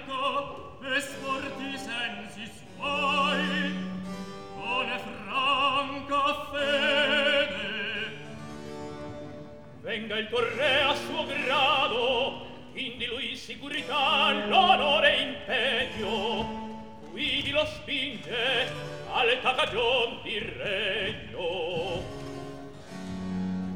carico e sporti sensi suoi con franca fede. Venga il torre a suo grado, indi lui sicurità, l'onore impedio, guidi lo spinge alta cagion di re.